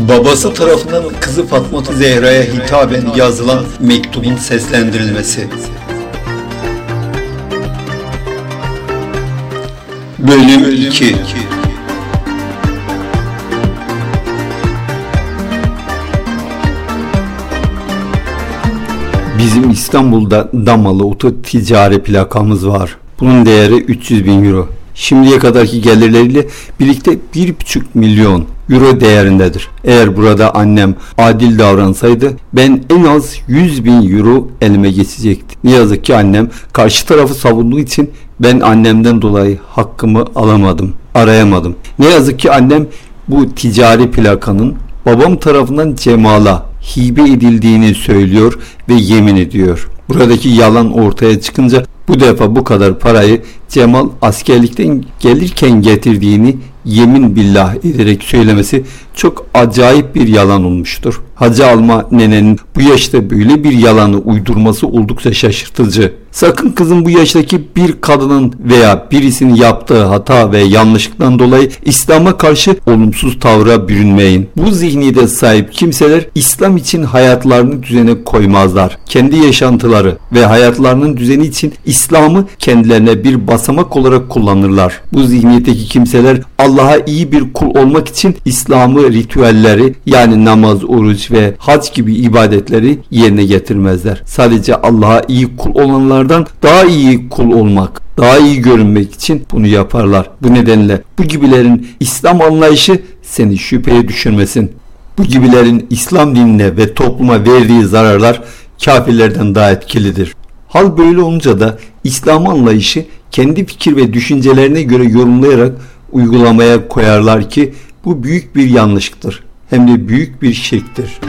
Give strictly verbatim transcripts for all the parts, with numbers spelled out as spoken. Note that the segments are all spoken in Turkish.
Babası tarafından kızı Fatma Zehra'ya hitaben yazılan mektubun seslendirilmesi. Bölüm iki. Bizim İstanbul'da Damalı oto ticari plakamız var. Bunun değeri üç yüz bin euro. Şimdiye kadarki gelirleriyle birlikte bir buçuk milyon euro değerindedir. Eğer burada annem adil davransaydı ben en az yüz bin euro elime geçecekti. Ne yazık ki annem karşı tarafı savunduğu için ben annemden dolayı hakkımı alamadım, arayamadım. Ne yazık ki annem bu ticari plakanın babam tarafından Cemal'a hibe edildiğini söylüyor ve yemin ediyor. Buradaki yalan ortaya çıkınca bu defa bu kadar parayı Cemal askerlikten gelirken getirdiğini yemin billah ederek söylemesi çok acayip bir yalan olmuştur. Hacı Alma nenenin bu yaşta böyle bir yalanı uydurması oldukça şaşırtıcı. Sakın kızım bu yaştaki bir kadının veya birisinin yaptığı hata ve yanlışlıktan dolayı İslam'a karşı olumsuz tavra bürünmeyin. Bu zihniyete sahip kimseler İslam için hayatlarını düzene koymazlar. Kendi yaşantıları ve hayatlarının düzeni için İslam'ı kendilerine bir basamak olarak kullanırlar. Bu zihniyetteki kimseler Allah'a iyi bir kul olmak için İslam'ı ritüelleri yani namaz, oruç ve hac gibi ibadetleri yerine getirmezler. Sadece Allah'a iyi kul olanlardan daha iyi kul olmak, daha iyi görünmek için bunu yaparlar. Bu nedenle bu gibilerin İslam anlayışı seni şüpheye düşürmesin. Bu gibilerin İslam dinine ve topluma verdiği zararlar kafirlerden daha etkilidir. Hal böyle olunca da İslam anlayışı kendi fikir ve düşüncelerine göre yorumlayarak uygulamaya koyarlar ki bu büyük bir yanlıştır. Hem de büyük bir şirktir.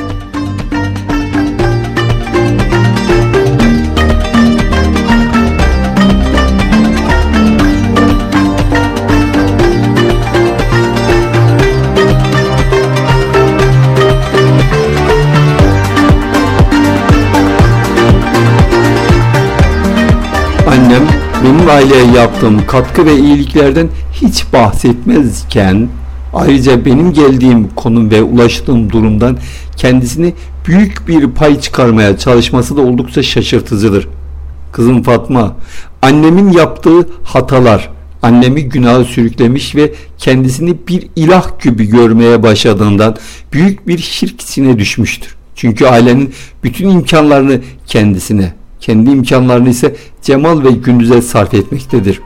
Annem benim aileye yaptığım katkı ve iyiliklerden hiç bahsetmezken ayrıca benim geldiğim konum ve ulaştığım durumdan kendisini büyük bir pay çıkarmaya çalışması da oldukça şaşırtıcıdır. Kızım Fatma, annemin yaptığı hatalar annemi günaha sürüklemiş ve kendisini bir ilah gibi görmeye başladığından büyük bir şirk içine düşmüştür. Çünkü ailenin bütün imkanlarını kendisine, kendi imkanlarını ise Cemal ve Gündüz'e sarf etmektedir.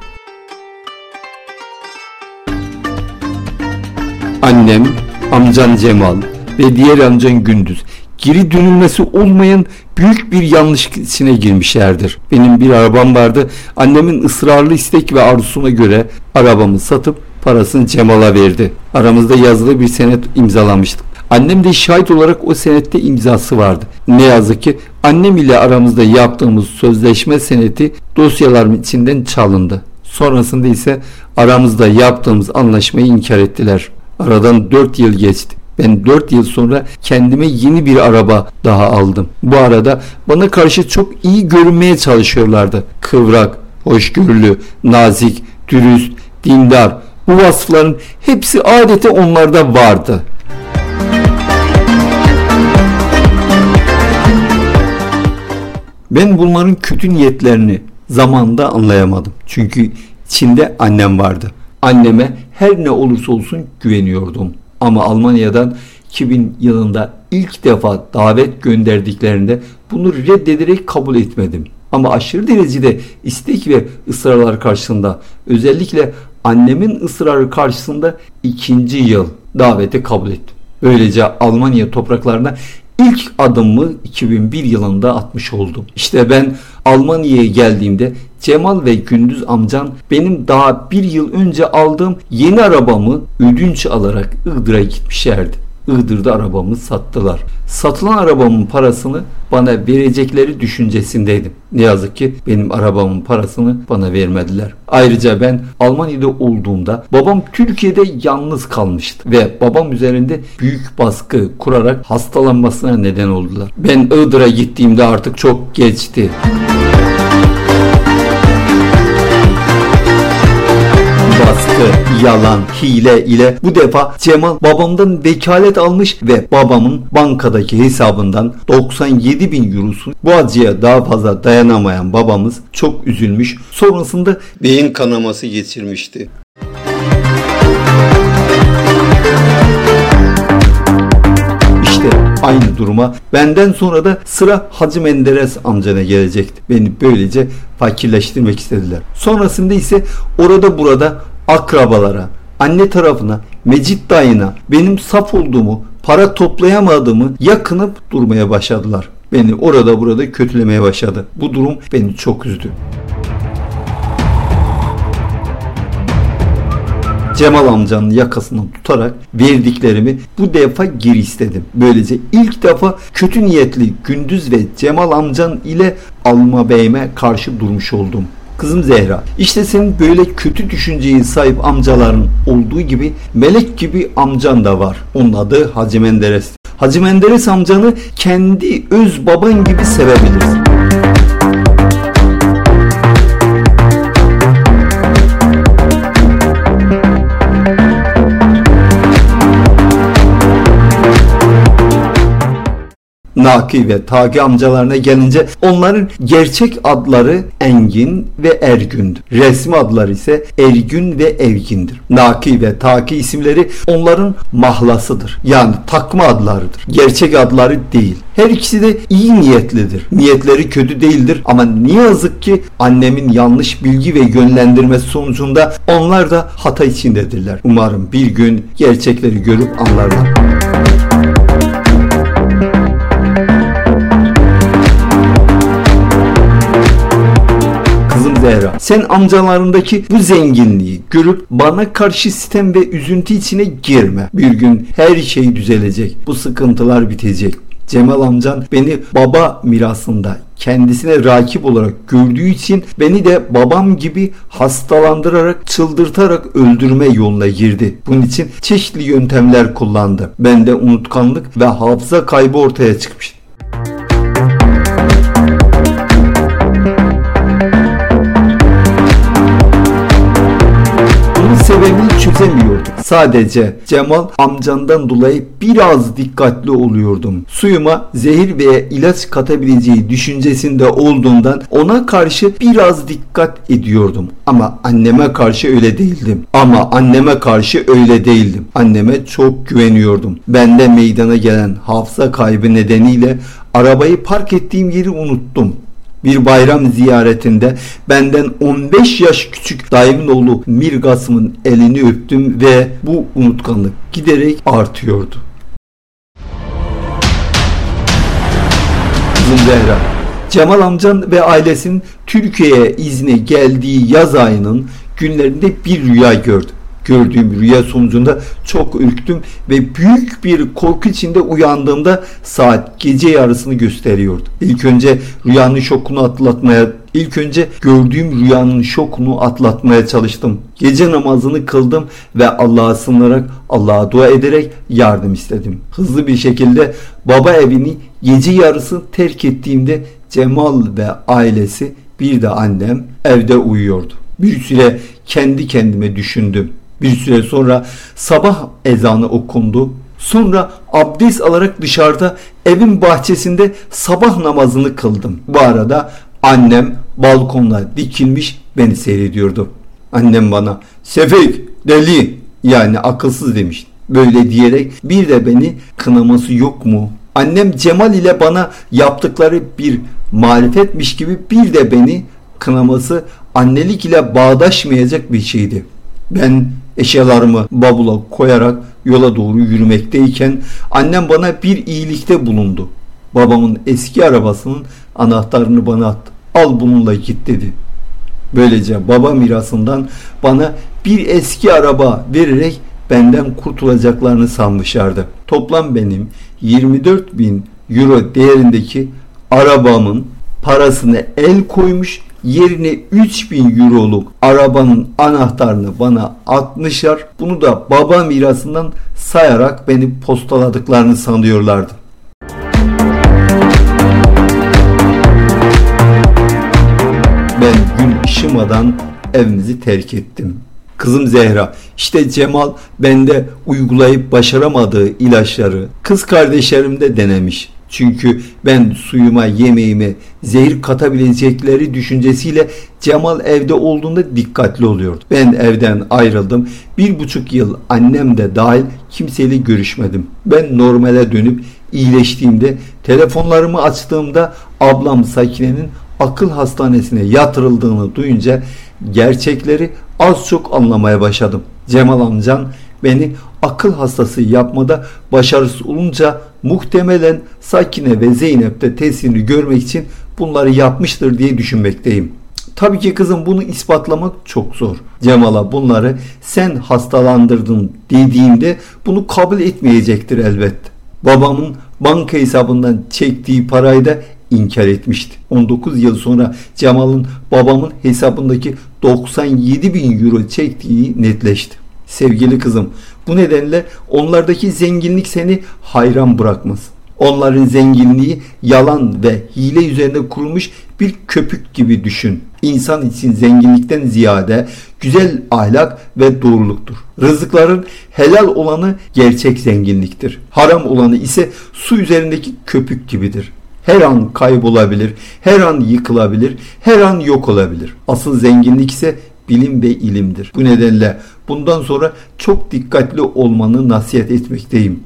Annem, amcan Cemal ve diğer amcan Gündüz geri dönülmesi olmayan büyük bir yanlış içine girmişlerdir. Benim bir arabam vardı. Annemin ısrarlı istek ve arzusuna göre arabamı satıp parasını Cemal'a verdi. Aramızda yazılı bir senet imzalamıştık. Annem de şahit olarak o senette imzası vardı. Ne yazık ki annem ile aramızda yaptığımız sözleşme seneti dosyalarım içinden çalındı. Sonrasında ise aramızda yaptığımız anlaşmayı inkar ettiler. Aradan dört yıl geçti. Ben dört yıl sonra kendime yeni bir araba daha aldım. Bu arada bana karşı çok iyi görünmeye çalışıyorlardı. Kıvrak, hoşgörülü, nazik, dürüst, dindar. Bu vasıfların hepsi adeta onlarda vardı. Ben bunların kötü niyetlerini zamanında anlayamadım. Çünkü içinde annem vardı. Anneme her ne olursa olsun güveniyordum. Ama Almanya'dan iki bin yılında ilk defa davet gönderdiklerinde bunu reddederek kabul etmedim. Ama aşırı derecede istek ve ısrarlar karşısında, özellikle annemin ısrarı karşısında ikinci yıl daveti kabul ettim. Böylece Almanya topraklarına İlk adımımı iki bin bir yılında atmış oldum. İşte ben Almanya'ya geldiğimde Cemal ve Gündüz amcan benim daha bir yıl önce aldığım yeni arabamı ödünç alarak Iğdır'a gitmişlerdi. Iğdır'da arabamı sattılar. Satılan arabamın parasını bana verecekleri düşüncesindeydim. Ne yazık ki benim arabamın parasını bana vermediler. Ayrıca ben Almanya'da olduğumda babam Türkiye'de yalnız kalmıştı ve babam üzerinde büyük baskı kurarak hastalanmasına neden oldular. Ben Iğdır'a gittiğimde artık çok geçti. Baskı, yalan, hile ile bu defa Cemal babamdan vekalet almış ve babamın bankadaki hesabından doksan yedi bin eurosu. Bu acıya daha fazla dayanamayan babamız çok üzülmüş. Sonrasında beyin kanaması geçirmişti. İşte aynı duruma benden sonra da sıra Hacı Menderes amcana gelecekti. Beni böylece fakirleştirmek istediler. Sonrasında ise orada burada akrabalara, anne tarafına, Mecit dayına benim saf olduğumu, para toplayamadığımı yakınıp durmaya başladılar. Beni orada burada kötülemeye başladı. Bu durum beni çok üzdü. Cemal amcanın yakasından tutarak verdiklerimi bu defa geri istedim. Böylece ilk defa kötü niyetli Gündüz ve Cemal amcan ile Alma Bey'ime karşı durmuş oldum. Kızım Zehra, işte senin böyle kötü düşünceye sahip amcaların olduğu gibi melek gibi amcan da var. Onun adı Hacı Menderes. Hacı Menderes amcanı kendi öz baban gibi sevebilirsin. Naki ve Taki amcalarına gelince onların gerçek adları Engin ve Ergün'dür. Resmi adları ise Ergün ve Evgin'dir. Naki ve Taki isimleri onların mahlasıdır. Yani takma adlarıdır. Gerçek adları değil. Her ikisi de iyi niyetlidir. Niyetleri kötü değildir ama ne yazık ki annemin yanlış bilgi ve yönlendirmesi sonucunda onlar da hata içindedirler. Umarım bir gün gerçekleri görüp anlarlar. Zehra, sen amcalarındaki bu zenginliği görüp bana karşı sitem ve üzüntü içine girme. Bir gün her şey düzelecek. Bu sıkıntılar bitecek. Cemal amcan beni baba mirasında kendisine rakip olarak gördüğü için beni de babam gibi hastalandırarak, çıldırtarak öldürme yoluna girdi. Bunun için çeşitli yöntemler kullandı. Bende unutkanlık ve hafıza kaybı ortaya çıkmıştı. Sebebini çözemiyordum. Sadece Cemal amcandan dolayı biraz dikkatli oluyordum. Suyuma zehir veya ilaç katabileceği düşüncesinde olduğundan ona karşı biraz dikkat ediyordum. Ama anneme karşı öyle değildim. Ama anneme karşı öyle değildim. Anneme çok güveniyordum. Bende meydana gelen hafıza kaybı nedeniyle arabayı park ettiğim yeri unuttum. Bir bayram ziyaretinde benden on beş yaş küçük dayımın oğlu Mirgas'ımın elini öptüm ve bu unutkanlık giderek artıyordu. Kızım Zehra, Cemal amcan ve ailesinin Türkiye'ye izne geldiği yaz ayının günlerinde bir rüya gördüm. Gördüğüm rüya sonucunda çok ürktüm ve büyük bir korku içinde uyandığımda saat gece yarısını gösteriyordu. İlk önce rüyanın şokunu atlatmaya, ilk önce gördüğüm rüyanın şokunu atlatmaya çalıştım. Gece namazını kıldım ve Allah'a sığınarak, Allah'a dua ederek yardım istedim. Hızlı bir şekilde baba evini gece yarısı terk ettiğimde Cemal ve ailesi, bir de annem evde uyuyordu. Bir süre kendi kendime düşündüm. Bir süre sonra sabah ezanı okundu. Sonra abdest alarak dışarıda evin bahçesinde sabah namazını kıldım. Bu arada annem balkonda dikilmiş beni seyrediyordu. Annem bana "Sefik, deli, yani akılsız" demiş. Böyle diyerek bir de beni kınaması yok mu? Annem Cemal ile bana yaptıkları bir marifetmiş gibi bir de beni kınaması annelik ile bağdaşmayacak bir şeydi. Ben eşyalarımı bavula koyarak yola doğru yürümekteyken annem bana bir iyilikte bulundu. Babamın eski arabasının anahtarını bana attı. "Al bununla git" dedi. Böylece baba mirasından bana bir eski araba vererek benden kurtulacaklarını sanmışlardı. Toplam benim yirmi dört bin euro değerindeki arabamın parasını el koymuş, yerine üç bin euroluk arabanın anahtarını bana atmışlar. Bunu da baba mirasından sayarak beni postaladıklarını sanıyorlardı. Ben gün ışımadan evimizi terk ettim. Kızım Zehra, işte Cemal bende uygulayıp başaramadığı ilaçları kız kardeşlerimde denemiş. Çünkü ben suyuma, yemeğime zehir katabilecekleri düşüncesiyle Cemal evde olduğunda dikkatli oluyordu. Ben evden ayrıldım. Bir buçuk yıl annem de dahil kimseyle görüşmedim. Ben normale dönüp iyileştiğimde, telefonlarımı açtığımda ablam Sakine'nin akıl hastanesine yatırıldığını duyunca gerçekleri az çok anlamaya başladım. Cemal amcan beni akıl hastası yapmada başarısız olunca muhtemelen Sakine ve Zeynep de tesirini görmek için bunları yapmıştır diye düşünmekteyim. Tabii ki kızım, bunu ispatlamak çok zor. Cemal'a bunları sen hastalandırdın dediğimde bunu kabul etmeyecektir elbette. Babamın banka hesabından çektiği parayı da inkar etmişti. on dokuz yıl sonra Cemal'ın babamın hesabındaki doksan yedi bin euro çektiği netleşti. Sevgili kızım, bu nedenle onlardaki zenginlik seni hayran bırakmaz. Onların zenginliği yalan ve hile üzerine kurulmuş bir köpük gibi düşün. İnsan için zenginlikten ziyade güzel ahlak ve doğruluktur. Rızıkların helal olanı gerçek zenginliktir. Haram olanı ise su üzerindeki köpük gibidir. Her an kaybolabilir, her an yıkılabilir, her an yok olabilir. Asıl zenginlik ise bilim ve ilimdir. Bu nedenle bundan sonra çok dikkatli olmanı nasihat etmekteyim.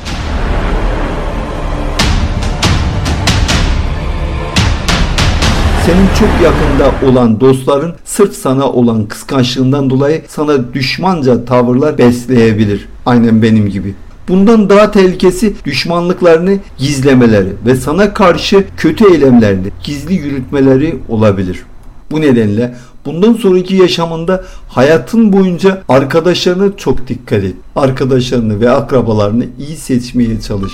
Senin çok yakında olan dostların sırf sana olan kıskançlığından dolayı sana düşmanca tavırlar besleyebilir. Aynen benim gibi. Bundan daha tehlikesi düşmanlıklarını gizlemeleri ve sana karşı kötü eylemlerini gizli yürütmeleri olabilir. Bu nedenle bundan sonraki yaşamında hayatın boyunca arkadaşlarına çok dikkat et. Arkadaşlarını ve akrabalarını iyi seçmeye çalış.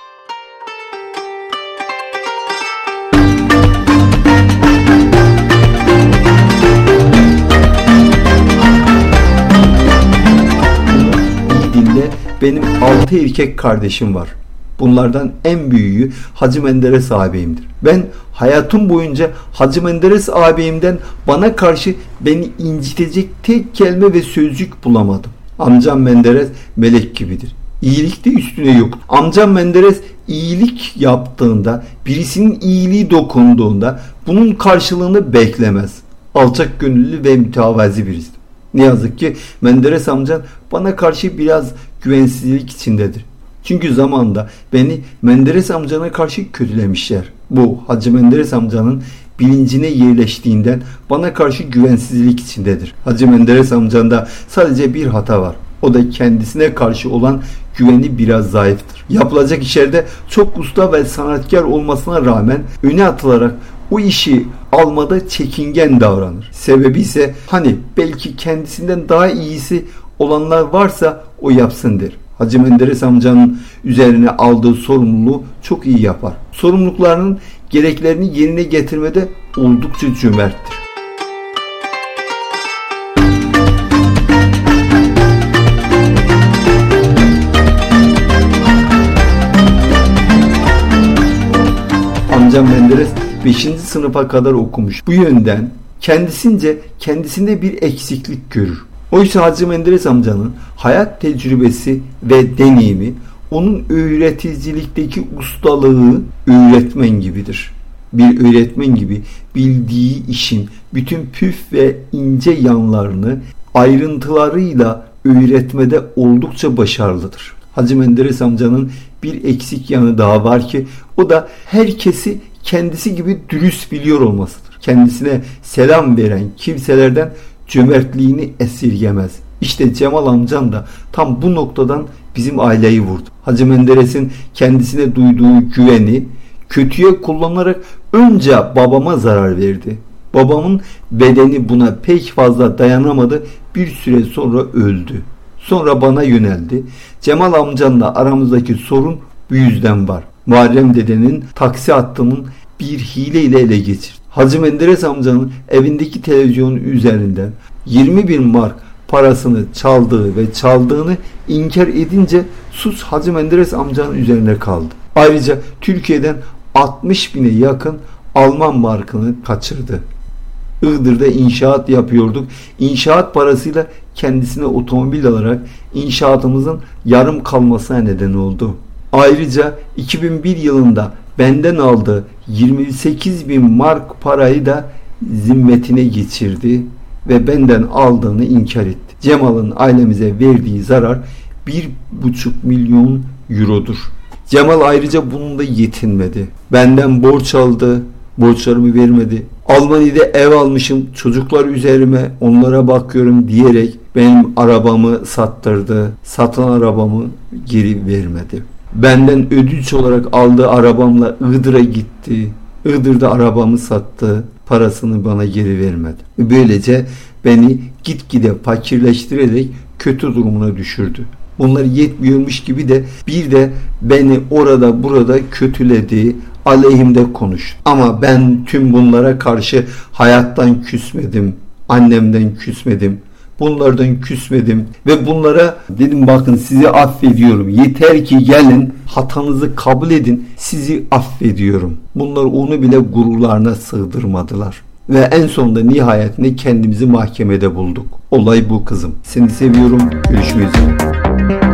İyi dinle, benim altı erkek kardeşim var. Bunlardan en büyüğü Hacı Menderes ağabeyimdir. Ben hayatım boyunca Hacı Menderes ağabeyimden bana karşı beni incitecek tek kelime ve sözcük bulamadım. Amcam Menderes melek gibidir. İyilikte üstüne yok. Amcam Menderes iyilik yaptığında, birisinin iyiliği dokunduğunda bunun karşılığını beklemez. Alçak gönüllü ve mütevazi birisi. Ne yazık ki Menderes amcan bana karşı biraz güvensizlik içindedir. Çünkü zamanında beni Menderes amcana karşı kötülemişler. Bu Hacı Menderes amcanın bilincine yerleştiğinden bana karşı güvensizlik içindedir. Hacı Menderes amcanda sadece bir hata var. O da kendisine karşı olan güveni biraz zayıftır. Yapılacak işlerde çok usta ve sanatkar olmasına rağmen öne atılarak o işi almada çekingen davranır. Sebebi ise hani belki kendisinden daha iyisi olanlar varsa o yapsın der. Hacı Menderes amcanın üzerine aldığı sorumluluğu çok iyi yapar. Sorumluluklarının gereklerini yerine getirmede oldukça cömerttir. Amcam Menderes beşinci sınıfa kadar okumuş. Bu yönden kendisince kendisinde bir eksiklik görür. Oysa Hacı Menderes amcanın hayat tecrübesi ve deneyimi onun öğreticilikteki ustalığı öğretmen gibidir. Bir öğretmen gibi bildiği işin bütün püf ve ince yanlarını ayrıntılarıyla öğretmede oldukça başarılıdır. Hacı Menderes amcanın bir eksik yanı daha var ki o da herkesi kendisi gibi dürüst biliyor olmasıdır. Kendisine selam veren kimselerden cömertliğini esirgemez. İşte Cemal amcan da tam bu noktadan bizim aileyi vurdu. Hacı Menderes'in kendisine duyduğu güveni kötüye kullanarak önce babama zarar verdi. Babamın bedeni buna pek fazla dayanamadı. Bir süre sonra öldü. Sonra bana yöneldi. Cemal amcanla aramızdaki sorun bu yüzden var. Muharrem dedenin taksi hattının bir hileyle ele geçirdi. Hacı Menderes amcanın evindeki televizyonun üzerinden yirmi bin mark parasını çaldığı ve çaldığını inkar edince suç Hacı Menderes amcanın üzerine kaldı. Ayrıca Türkiye'den altmış bine yakın Alman markını kaçırdı. Iğdır'da inşaat yapıyorduk. İnşaat parasıyla kendisine otomobil alarak inşaatımızın yarım kalmasına neden oldu. Ayrıca iki bin bir yılında benden aldığı yirmi sekiz bin mark parayı da zimmetine geçirdi ve benden aldığını inkar etti. Cemal'ın ailemize verdiği zarar bir buçuk milyon eurodur. Cemal ayrıca bununla yetinmedi. Benden borç aldı, borçlarımı vermedi. Almanya'da ev almışım, çocuklar üzerime, onlara bakıyorum diyerek benim arabamı sattırdı. Satılan arabamı geri vermedi. Benden ödünç olarak aldığı arabamla Iğdır'a gitti. Iğdır'da arabamı sattı. Parasını bana geri vermedi. Böylece beni gitgide fakirleştirerek kötü durumuna düşürdü. Bunlar yetmiyormuş gibi de bir de beni orada burada kötüledi, aleyhimde konuştu. Ama ben tüm bunlara karşı hayattan küsmedim, annemden küsmedim, bunlardan küsmedim ve bunlara dedim bakın sizi affediyorum. Yeter ki gelin hatanızı kabul edin, sizi affediyorum. Bunlar onu bile gururlarına sığdırmadılar. Ve en sonunda nihayetinde kendimizi mahkemede bulduk. Olay bu kızım. Seni seviyorum. Görüşmek üzere.